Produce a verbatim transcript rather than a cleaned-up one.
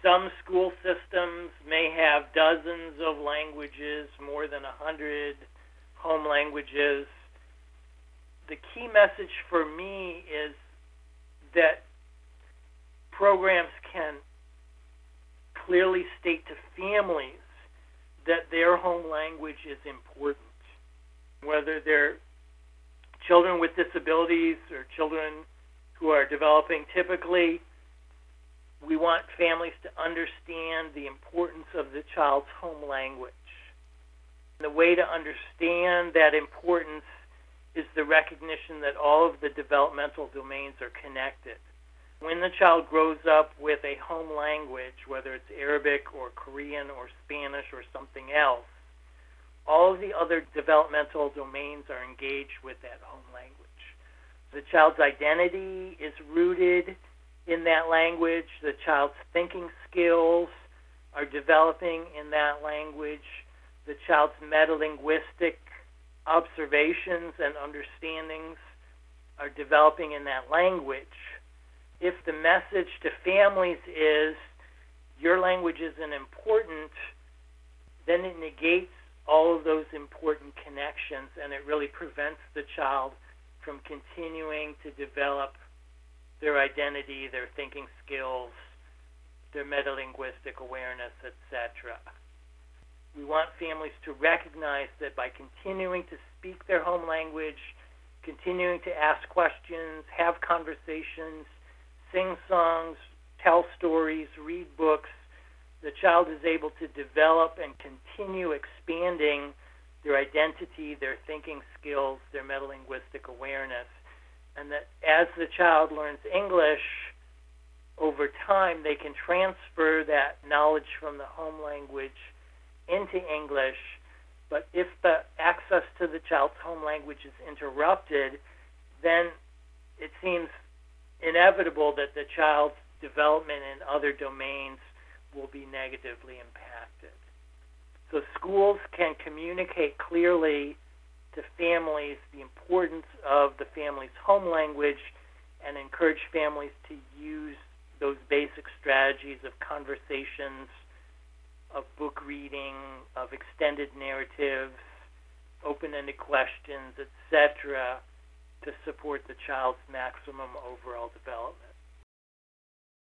Some school systems may have dozens of languages, more than a hundred home languages. The key message for me is that programs can clearly state to families that their home language is important, whether they're children with disabilities or children who are developing. Typically, we want families to understand the importance of the child's home language. The way to understand that importance is the recognition that all of the developmental domains are connected. When the child grows up with a home language, whether it's Arabic or Korean or Spanish or something else, all of the other developmental domains are engaged with that home language. The child's identity is rooted in that language. The child's thinking skills are developing in that language. The child's metalinguistic observations and understandings are developing in that language. If the message to families is your language isn't important, then it negates all of those important connections, and it really prevents the child from continuing to develop their identity, their thinking skills, their metalinguistic awareness, et cetera. We want families to recognize that by continuing to speak their home language, continuing to ask questions, have conversations, sing songs, tell stories, read books, the child is able to develop and continue expanding their identity, their thinking skills, their metalinguistic awareness. And that as the child learns English, over time they can transfer that knowledge from the home language into English. But if the access to the child's home language is interrupted, then it seems inevitable that the child's development in other domains will be negatively impacted. So schools can communicate clearly to families the importance of the family's home language and encourage families to use those basic strategies of conversations, of book reading, of extended narratives, open-ended questions, et cetera, to support the child's maximum overall development.